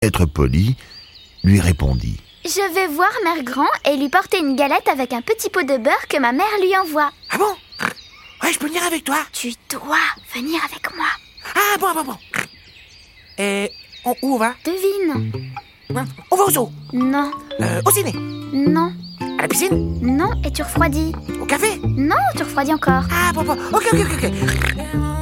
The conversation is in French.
être poli, lui répondit: Je vais voir Mère Grand et lui porter une galette avec un petit pot de beurre que ma mère lui envoie. Ah bon? Ouais, je peux venir avec toi? Tu dois venir avec moi. Ah bon. Et où on va? Devine. On va au zoo? Non. Au ciné? Non. À la piscine? Non, et tu refroidis. Au café? Non, tu refroidis encore. Ah bon. Ok.